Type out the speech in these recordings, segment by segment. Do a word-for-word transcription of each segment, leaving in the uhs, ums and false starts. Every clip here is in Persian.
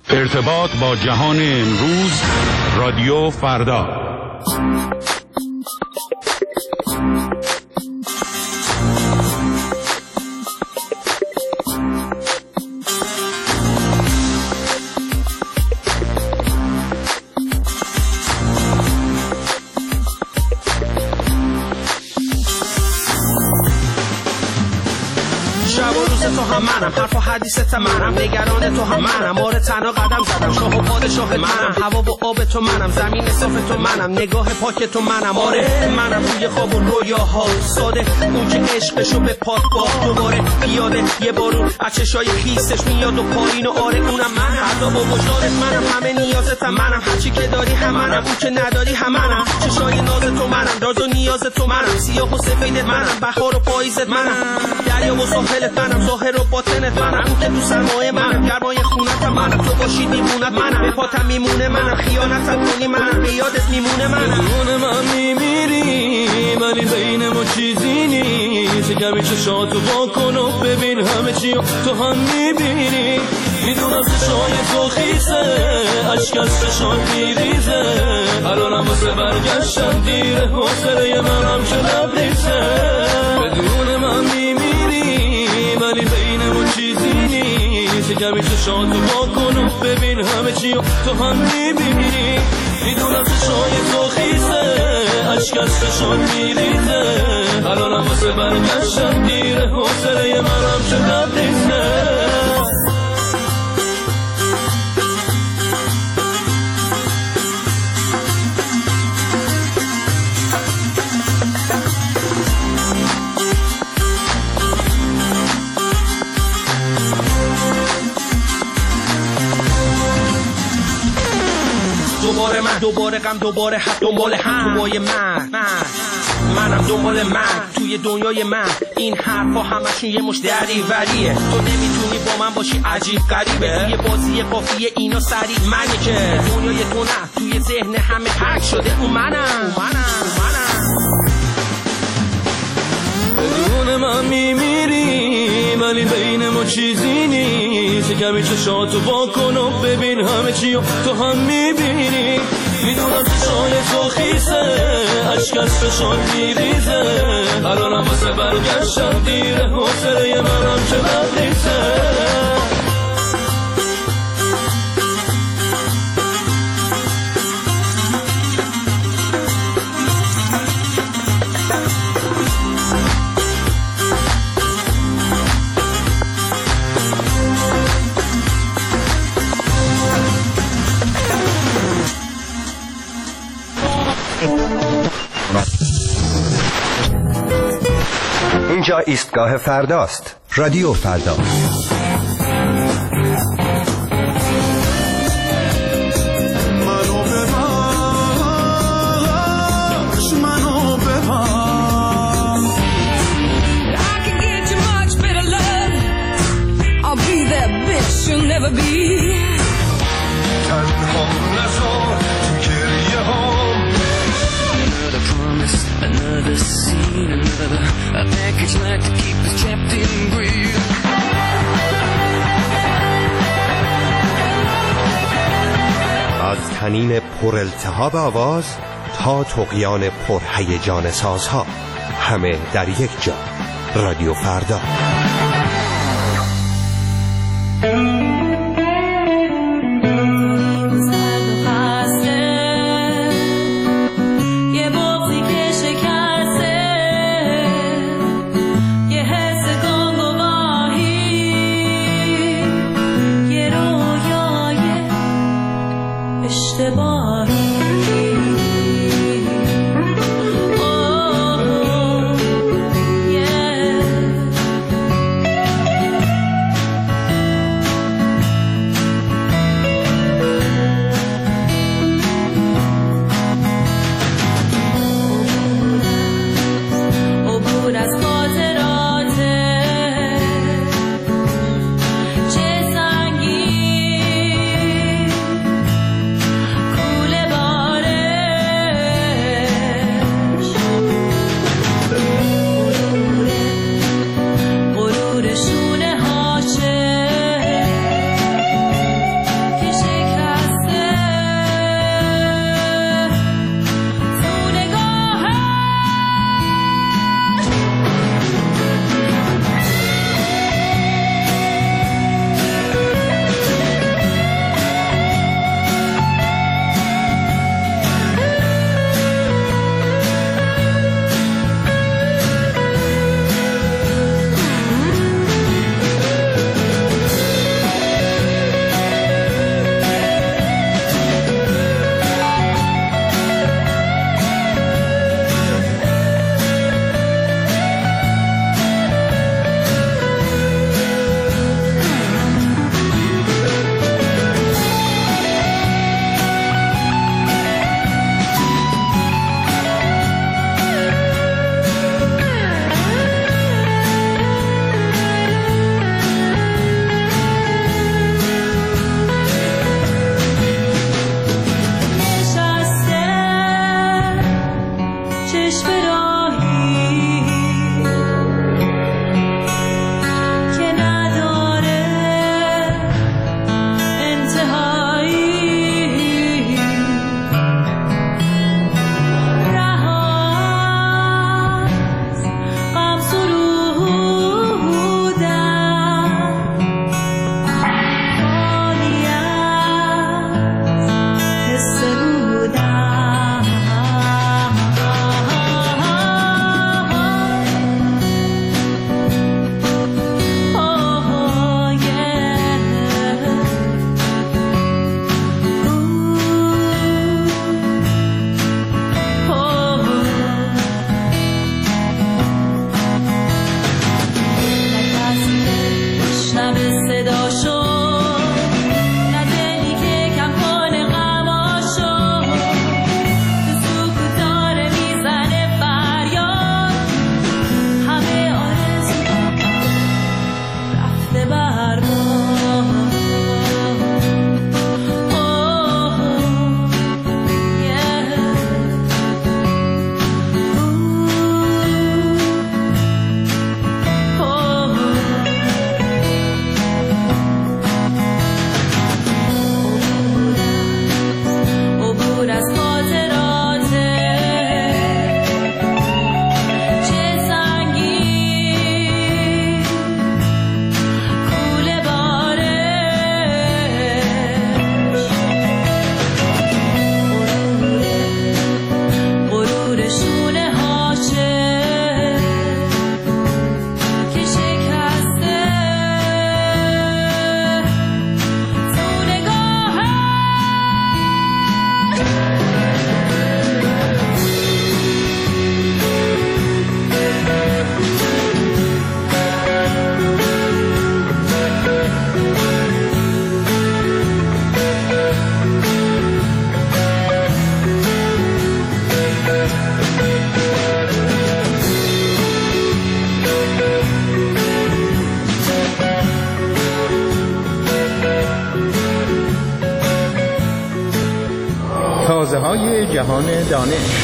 ارتباط با جهان امروز، رادیو فردا. تو هم منم، حرف و حدیثت منم، نگران تو هم منم، آره تنها قدم زدم، شاه و پادشاه منم، هوا و آب تو منم، زمین صاف تو منم، نگاه پاک تو منم، آره منم روی خواب و رویاها ساده، اون که عشقشو به پاک با دوباره بیاده یه بارون از چشای خیسش میاد و پایین و آره اونم من، عذاب و وجدانت منم، همه نیازتم منم، هرچی که داری هم منم، اون که نداری هم منم، چشای ناز تو منم، راز و نیاز تو منم، سیاه و سفیدت منم، بهار و پاییزت منم، دریا و ساحلت منم، ظاهر و باطنت منم، اون که تو سرمایه منم، گرمای خونتم منم، تو باشی میمونت منم، به پاتم میمونه منم، خیانتم کنی منم، به یادت میمونه منم، بدون من میمیری ولی بین ما چیزی نیست، کمی چشاتو با کن و ببین همه چی تو هم میبینی، میدونم چشای تو خیسه عشق از چشات میریزه، الانم واسه برگشتن دیره، حوصله منم که لبریزه، بدون من میمیری ولی بین ما چیزی نیست، کمی چشاتو با کن و ببین همه چی تو هم میبینی، میدونم چشای تو خیسه عشق از چشات میریزه، الانم واسه برگشتن دیره، حوصله منم که لبریزه. دوباره من دوباره غم دوباره حد دنبال هم دنبال من من منم دنبال من توی دنیای من، این حرفا همشون یه مش دریوریه، تو نمیتونی با من باشی عجیب غریبه، توی بازی قافیه اینا سریع منی که دنیای تو نه، توی ذهن همه حک شده اون منم اون منم اون منم بدون من میمیری ولی بین ما چیزی نیست، کمی چشاتو با کن و ببین همه چی تو هم میبینی، میدونم چشای تو خیسه عشق از چشات میریزه، الانم واسه برگشتن دیره، حوصله منم که لبریزه. اینجا ایستگاه فرداست، رادیو فردا. از طنین پر التهاب آواز تا طغیان پر هیجان سازها، همه در یک جا، رادیو فردا. تازه‌های جهان دانش.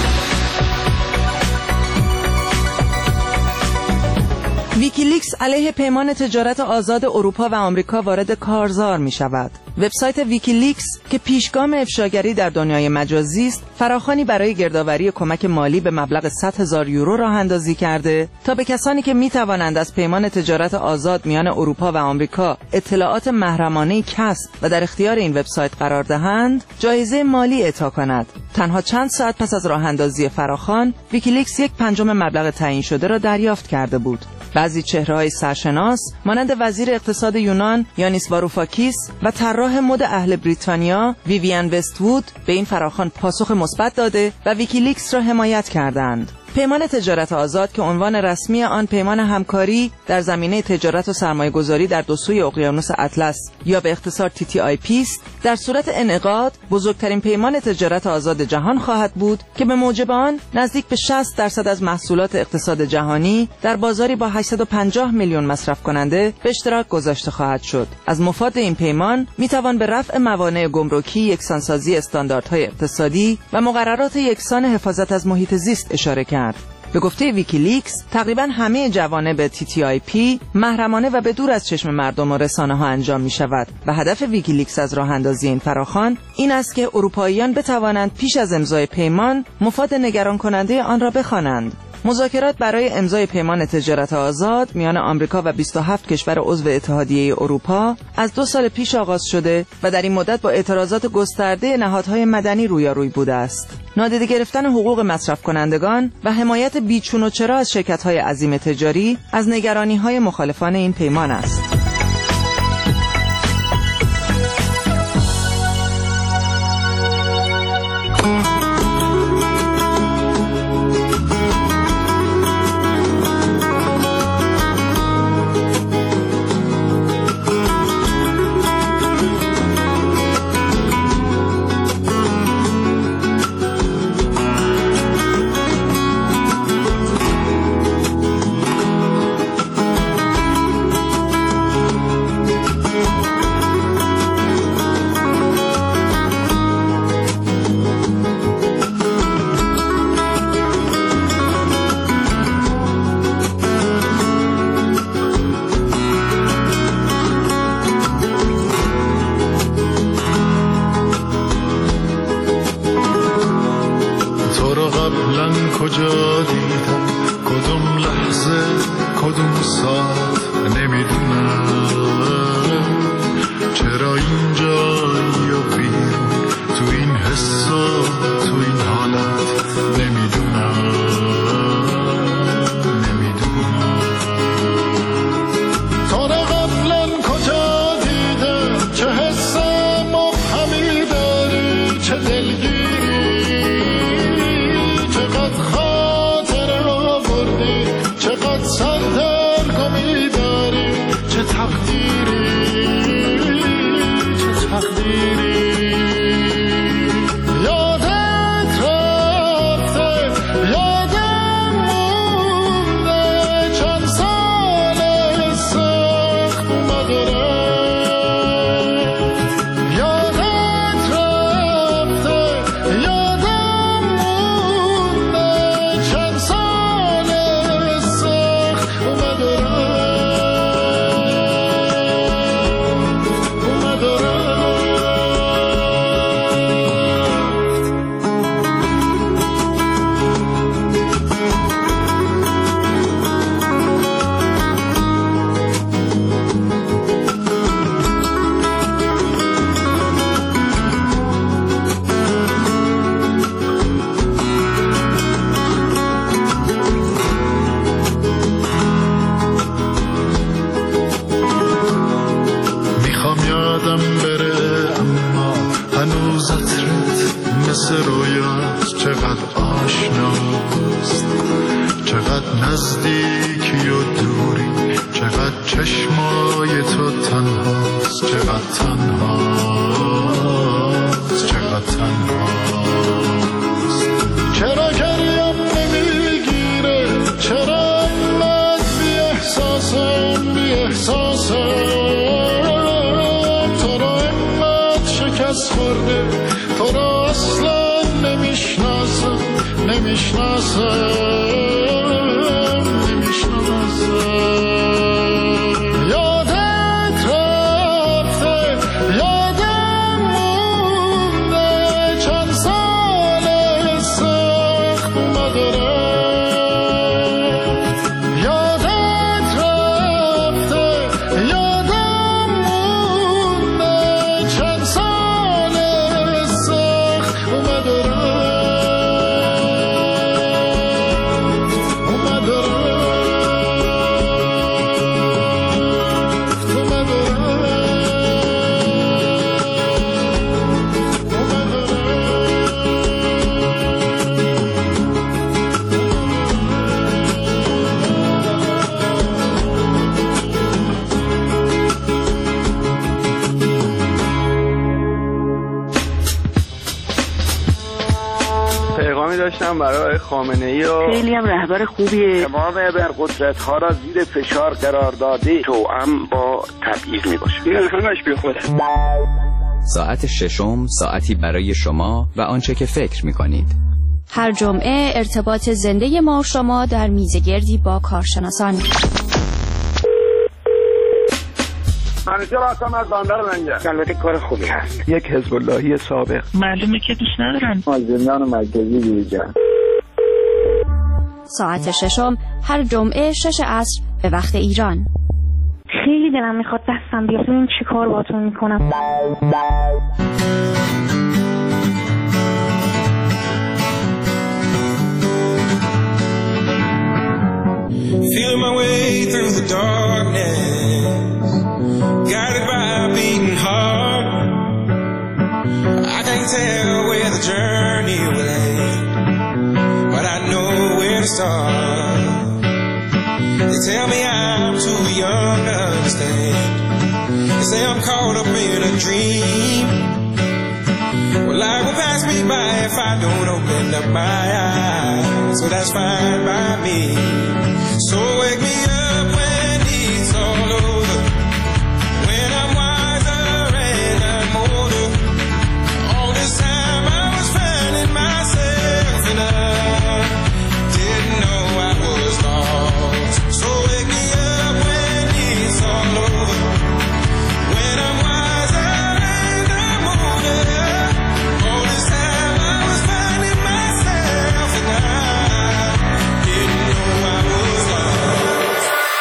ویکیلیکس علیه پیمان تجارت آزاد اروپا و آمریکا وارد کارزار می شود. وبسایت ویکیلیکس که پیشگام افشاگری در دنیای مجازی است، فراخوانی برای گردآوری کمک مالی به مبلغ صد هزار یورو راه اندازی کرده تا به کسانی که می توانند از پیمان تجارت آزاد میان اروپا و آمریکا اطلاعات محرمانه کسب و در اختیار این وبسایت قرار دهند، جایزه مالی اعطا کند. تنها چند ساعت پس از راه اندازی فراخوان، ویکیلیکس یک پنجم مبلغ تعیین شده را دریافت کرده بود. بعضی چهره‌های سرشناس مانند وزیر اقتصاد یونان یانیس واروفاکیس و طراح مد اهل بریتانیا ویویان وست‌وود به این فراخوان پاسخ مثبت داده و ویکیلیکس را حمایت کردند. پیمان تجارت آزاد که عنوان رسمی آن پیمان همکاری در زمینه تجارت و سرمایه‌گذاری در دو سوی اقیانوس اطلس یا به اختصار تی تی آی پی است، در صورت انعقاد بزرگترین پیمان تجارت آزاد جهان خواهد بود که به موجب آن نزدیک به شصت درصد از محصولات اقتصاد جهانی در بازاری با هشتصد و پنجاه میلیون مصرف کننده به اشتراک گذاشته خواهد شد. از مفاد این پیمان میتوان به رفع موانع گمرکی، یکسانسازی استانداردهای اقتصادی و مقررات یکسان حفاظت از محیط زیست اشاره کرد. به گفته ویکیلیکس، تقریباً همه جوانب تی تی آی پی محرمانه و به دور از چشم مردم و رسانه‌ها انجام می شود و هدف ویکیلیکس از راه اندازی این فراخوان این است که اروپاییان بتوانند پیش از امضای پیمان مفاد نگران کننده آن را بخوانند. مذاکرات برای امضای پیمان تجارت آزاد میان آمریکا و بیست و هفت کشور عضو اتحادیه اروپا از دو سال پیش آغاز شده و در این مدت با اعتراضات گسترده نهادهای مدنی رویاروی بوده است. نادیده گرفتن حقوق مصرف کنندگان و حمایت بیچون و چرا از شرکت‌های عظیم تجاری از نگرانی‌های مخالفان این پیمان است. کجا دیدم کدوم لحظه کدوم ساعت نمیدونم چرا اینجایی و بیرون تو این حسا تو این حالت نمیدونم نمیدونم تو رو قبلا کجا دیدم چه حس مبهمی داری چه دلگیری سردرگمی داری چه تقدیری چه تقدیری یادت رفته یادم مونده چند سال سخت اومد و رفت یادت رفته یادم مونده چند سال اومد و رویاست چقدر آشناست چقدر نزدیکی و دوری چقدر چشمای تو تنهاست چقدر تنهاست چقدر تنهاست چرا گریم نمیگیره چرا انقدر بی احساسم بی احساسم تو رو انقدر شکست خورده تو رو اصلا نمیشناسم نمیشناسم نمیشناسم یادت رفته یادم مونده چند سال سخت اومده رفت یادت رفته یادم مونده چند سال سخت اومده داشتم برای خامنه‌ای و خیلی هم رهبر خوبیه. تمام ابرقدرت‌ها را زیر فشار قرار داده توأم با تبعیض میباشه. این همش بی خوده. ساعت ششم ساعتی برای شما و آنچه که فکر میکنید. هر جمعه ارتباط زنده ما و شما در میزگردی با کارشناسان. همیشه راستم از باندر منگه. البته کار خوبی هست. یک حزب اللهی سابق. معلومه که دوست ندارن. از زندان مرکزی بیرون. ساعت ششم هر جمعه شش عصر به وقت ایران. خیلی دلم میخواد دستم بیاد ببینم چی کار باتون میکنم. Feel my way through the darkness, guided by a beating heart. I can't tell where the journey will end, but I know where to start. They tell me I'm too young to understand. They say I'm caught up in a dream. Well, life will pass me by if I don't open up my eyes, so that's fine by me. So wake me up when it's all over, when I'm wiser and I'm older. All this time I was finding myself and I didn't know I was lost. So wake me up when it's all over, when I'm wiser and I'm older. All this time I was finding myself and I didn't know I was lost.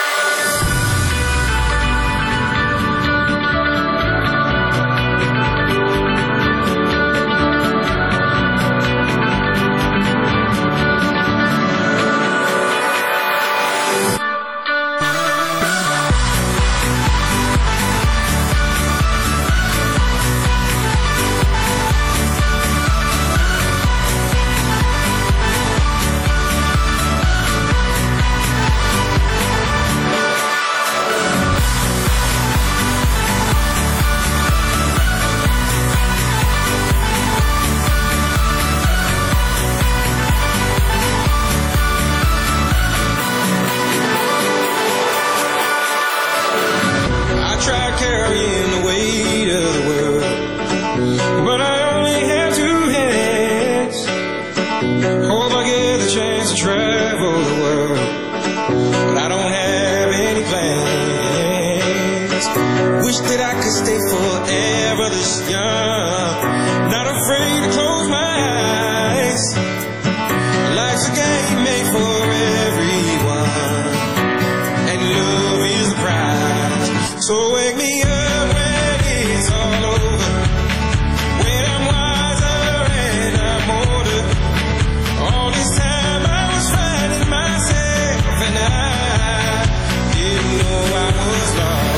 I tried carrying the weight of the world, but I only have two hands. Hope I get the chance to travel the world, but I don't have any plans. Wish that I could stay forever this young, not afraid to close my eyes. Life's a game made for everyone, and love is the prize. So wake me up when it's all over, when I'm wiser and I'm older. All this time I was finding myself and I didn't know I was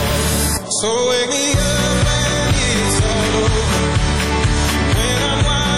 lost. So wake me up when it's all over, when I'm wiser.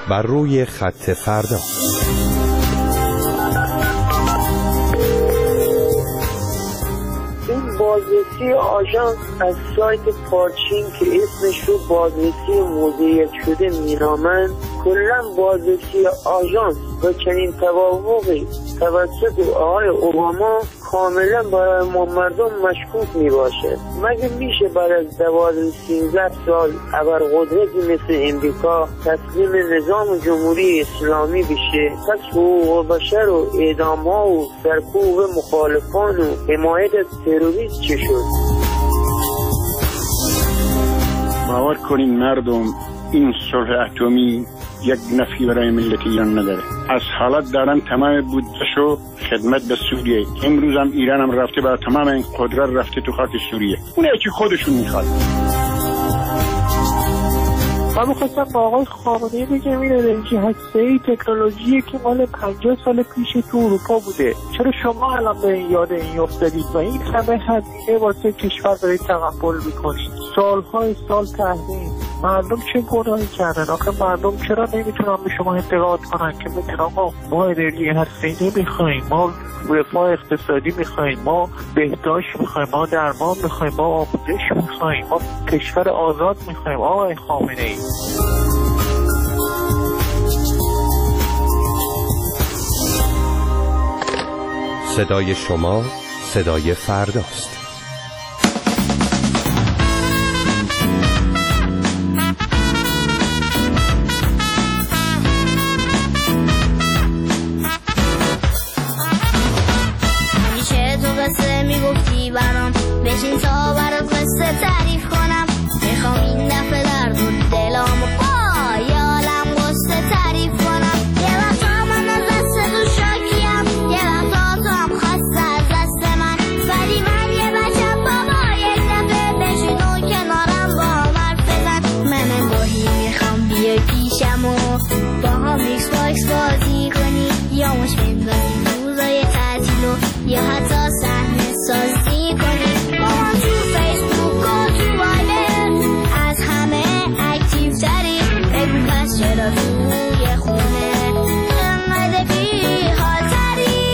بر روی خط فردا. این بازرسی آژانس از سایت پارچین که اسمش رو بازرسی موضوعیت شده مینامند، کلا بازرسی آژانس و چنین توافقی توسط آقای اوباما کاملا برای ما مردم مشکوک می باشه. مگه میشه بعد از دوازده سیزده سال ابرقدرتی مثل امریکا تسلیم نظام جمهوری اسلامی بشه؟ پس حقوق بشر و اعدام ها و سرکوب مخالفان و حمایت از تروریست چه شد؟ باور کنین مردم، این صلح اتمی یک نفعی برای ملت ایران نداره. از حالت دارن تمام بودجه‌شو خدمت به سوریه. امروز هم ایران هم رفته با تمام این قدرت رفته تو خاک سوریه، اونه که خودشون میخواد. من میخواستم با آقای خامنه‌ای بگم این انرژی هسته‌ای تکنولوژی که مال پنجاه سال پیش تو اروپا بوده، چرا شما الان به این یاد این افتادید و این همه هزینه واسه کشور دارید تقبل میکنید؟ سالهای سال تحریم، مردم چه گناهی کردن؟ آخه مردم چرا نمیتونن به شما اعتقاد کنن که بگن آقا ما انرژی هسته‌ای نمیخوایم، ما رفاه اقتصادی میخوایم، ما بهداشت میخوایم، ما درمان میخوایم، ما آموزش میخوایم، ما کشور آزاد میخوایم. آقای خامنه‌ای، صدای شما صدای فرداست. همیشه تو قصه میگفتی برام، بشین تا برات قصه تعریف کنم. میخوام این دفعه درد و دلامو با یالم قصه تعریف کنم. یه وقتا من از دست تو شاکیم، یه وقتا تو هم خسته از دست من، ولی من یه بچم بابا یک دفعه بشین و کنارم با هم حرف بزن. من باهی میخوام بیای پیشم و با هم ایکس باکس بازی کنی، یا مش بندازی روزای تعطیل و یا حتی صحنه سازی کنی. با هم تو فیسبوک و تو وایبر از همه اکتیو تری، بگو پس چرا توی خونه انقدر بی حال تری.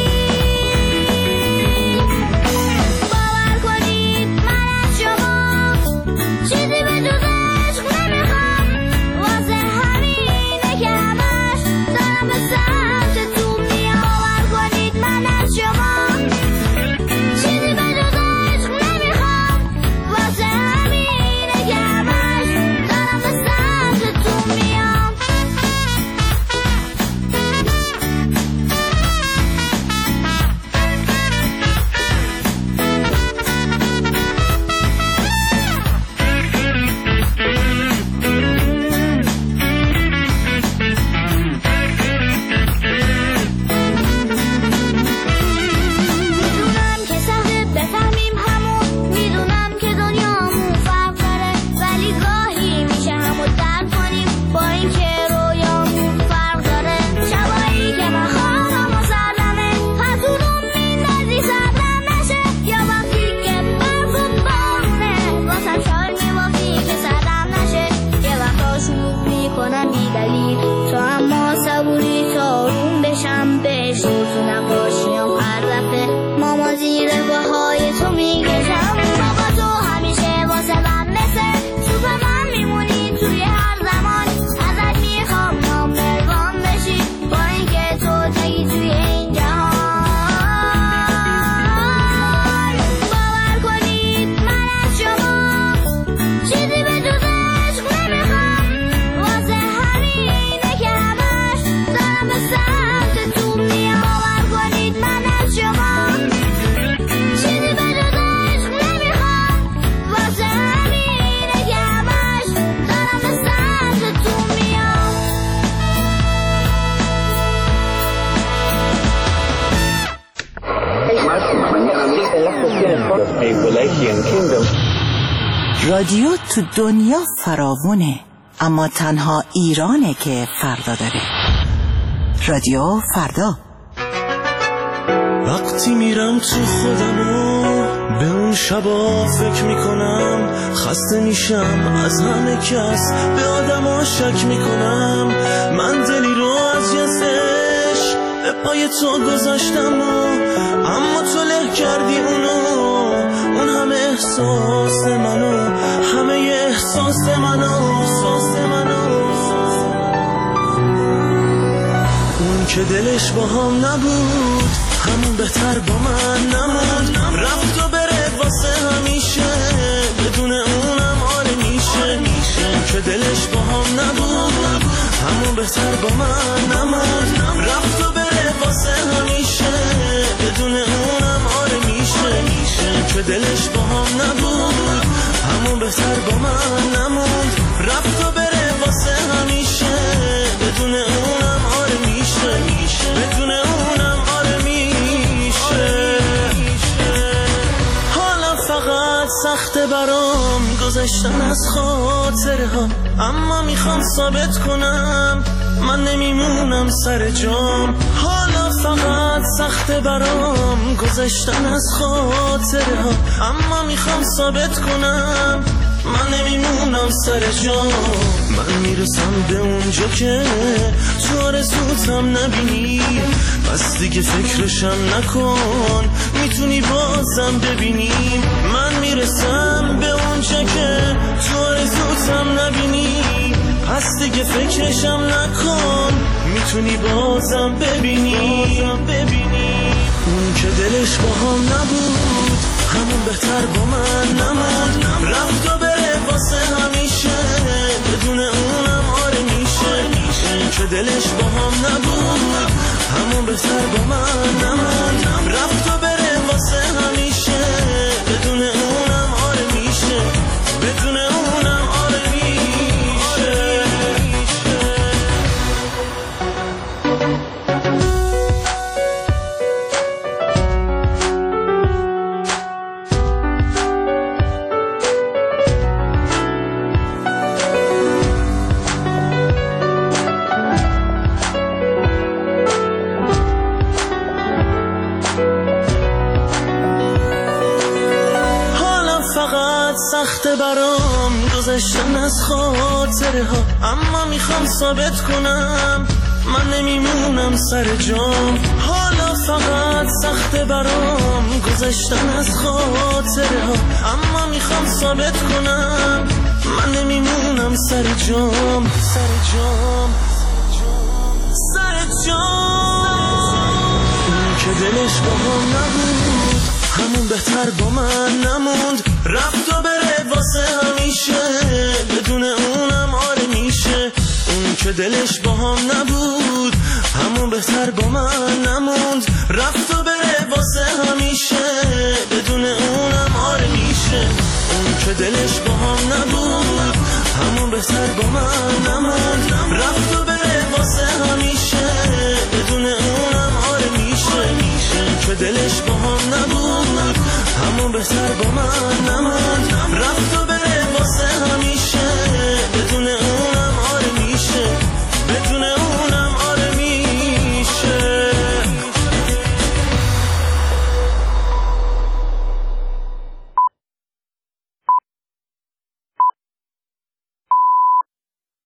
باور کنید من از شما چیزی به جز عشق نمیخوام، واسه همینه که همش دارم به سمت تو میام. باور کنید من از شما چیزی به جز عشق نمیخوام، واسه همینه که همش دارم به سمت تو میام. میدونم که سخته بفهمیم همون، میدونم که دنیامون فرق داره، ولی گاهی میشه همو درک کنیم با اینکه رویامون فرق داره. شبایی که من خوابم و سردمه، خطورون میندازی صبرم نشه، یا وقتی که برف و بارونه واسم شال میبافی که سردم نشه. یه وقتا شروع میکنم بی دلیل، تو اما صبوری تا آروم بشم بهش تو نقاشیم هر دفعه ماما زیر بهای تو میگشم. بابا تو همیشه واسه من مثل سوپرمن میمونی توی هر زمان، ازت میخوام نامبر وان بشی با اینکه تو تگی توی این جهان. باور کنید من از شما چیزی به جز عشق نمیخوام، واسه همینه که همش دارم به سمت تو میام. باور کنید من از شما چیزی به جز عشق نمیخوام، واسه همینه که همش دارم به سمت تو میام. رادیو تو دنیا فراوونه، اما تنها ایرانه که فردا داره. رادیو فردا. وقتی میرم تو خودمو به اون شبا فکر میکنم، خسته میشم از همه کس، به آدم ها شک میکنم. من دلی رو از یزش به پای تو گذاشتم و اما تو له کردی اونو، اون همه احساس منو، همه احساس منو، احساس منو. اون که دلش با هم نبود همون بهتر با من نموند، رفت و بره واسه همیشه، بدون اونم آره میشه. اون که دلش با هم نبود همون بهتر با من نموند، رفت و بره واسه همیشه، بدون اونم آره میشه. اون که دلش با هم نبود همون بهتر با من نموند، رفت و بره واسه همیشه، بدون اونم آره میشه، بدون اونم آره میشه. حالا فقط سخته برام گذشتن از خاطره ها، اما میخوام ثابت کنم من نمیمونم سر جام. حالا فقط سخته برام گذشتن از خاطره ها، اما میخوام ثابت کنم من نمیمونم سر جام. من میرسم به اونجا که تو آرزوتم نبینی، پس دیگه فکرشم نکن، میتونی بازم ببینی. من میرسم به اونجا که تو آرزوتم نبینی، پس دیگه فکرشم نکن، میتونی بازم ببینی. اون که دلش با هم نبود همون بهتر با من نموند، رفت و بره واسه همیشه، بدون اونم آره میشه. اون که دلش با هم نبود همون بهتر با من نموند، رفت و بره واسه همیشه، بدون اونم آره میشه، بدون اونم آره میشه. سخته برام گذشتن از خاطره ها، اما میخوام ثابت کنم من نمیمونم سر جام. حالا فقط سخته برام گذشتن از خاطره ها، اما میخوام ثابت کنم من نمیمونم سر جام، سر جام، سر جام. اون که دلش با هم نبود همون بهتر با من نموند، رفت و بره واسه همیشه، بدون اونم آره میشه. اون که دلش با هم نبود همون بهتر با من نموند، رفت و بره واسه همیشه، بدون اونم آره میشه. اون که دلش با هم نبود همون بهتر با من نموند، رفت و بره واسه همیشه، بدون اونم آره میشه. اون که دلش با هم نبود همون بهتر با من نموند، رفت و بره واسه همیشه، بدون اون